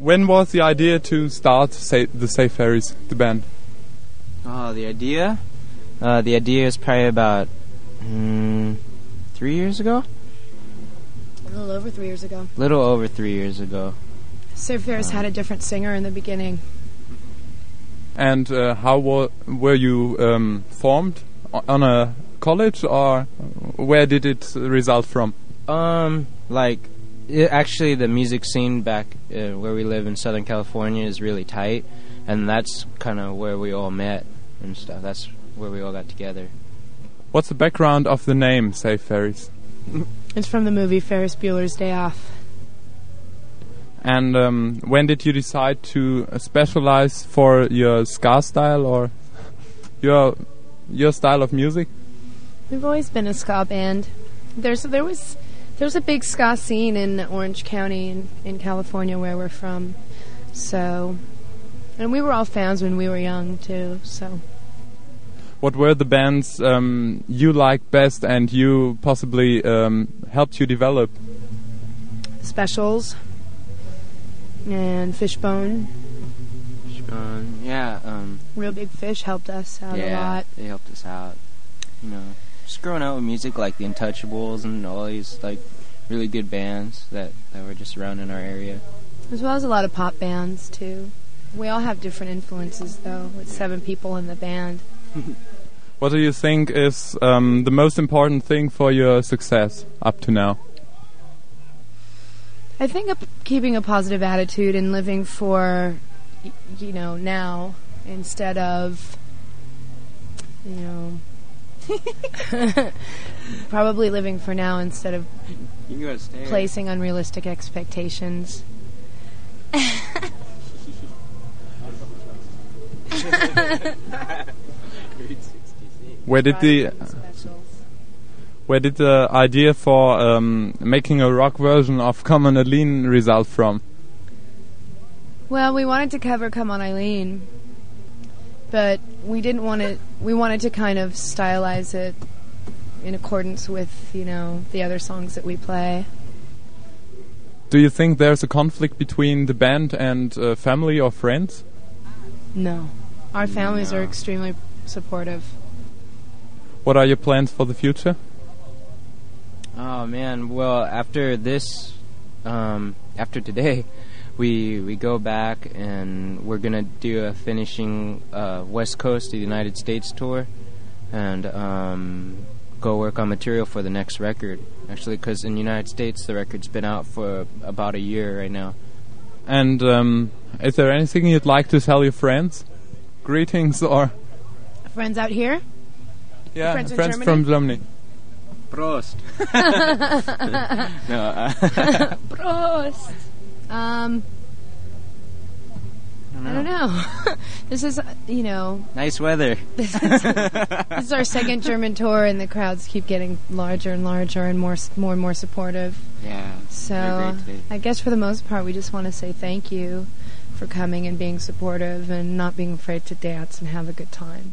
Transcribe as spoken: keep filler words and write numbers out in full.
when was the idea to start say, the Safe Ferries, the band? Oh, the idea? Uh, the idea is probably about mm, three years ago? A little over three years ago. Little over three years ago. Safe Ferries um, had a different singer in the beginning. And uh, how wa- were you um, formed? On a college, or where did it result from? Um, like, it, actually the music scene back uh, where we live in Southern California is really tight, and that's kind of where we all met and stuff. That's where we all got together. What's the background of the name Safe Ferries? It's from the movie Ferris Bueller's Day Off. And um, when did you decide to uh, specialize for your ska style or your your style of music? We've always been a ska band. There's there was there's a big ska scene in Orange County in, in California where we're from. So, and we were all fans when we were young too. So, what were the bands um, you liked best and you possibly um, helped you develop? Specials and Fishbone. Fishbone, yeah. Um, Real Big Fish helped us out yeah, a lot. They helped us out. You know, just growing out with music like the Untouchables and all these like really good bands that, that were just around in our area. As well as a lot of pop bands too. We all have different influences though, with seven people in the band. What do you think is um, the most important thing for your success up to now? I think up keeping a positive attitude and living for, y- you know, now instead of, you know, probably living for now instead of you gotta stay placing unrealistic expectations. Where did the where did the idea for um, making a rock version of Come On Eileen result from? Well, we wanted to cover Come On Eileen, but we didn't want to. We wanted to kind of stylize it in accordance with, you know, the other songs that we play. Do you think there's a conflict between the band and uh, family or friends? No, our families No. are extremely supportive. What are your plans for the future? Oh man, well after this, um, after today, we we go back and we're gonna do a finishing uh, West Coast of the United States tour, and um, go work on material for the next record. Actually, because in the United States the record's been out for about a year right now. And um, is there anything you'd like to tell your friends? Greetings or Friends out here? yeah, Friends in friends Germany? from Germany. Prost. no, uh, Prost. Um, I don't know. This is, uh, you know, nice weather. this is, this is our second German tour, and the crowds keep getting larger and larger and more, s- more and more supportive. Yeah. So, they're great today. I guess for the most part, we just want to say thank you for coming and being supportive and not being afraid to dance and have a good time.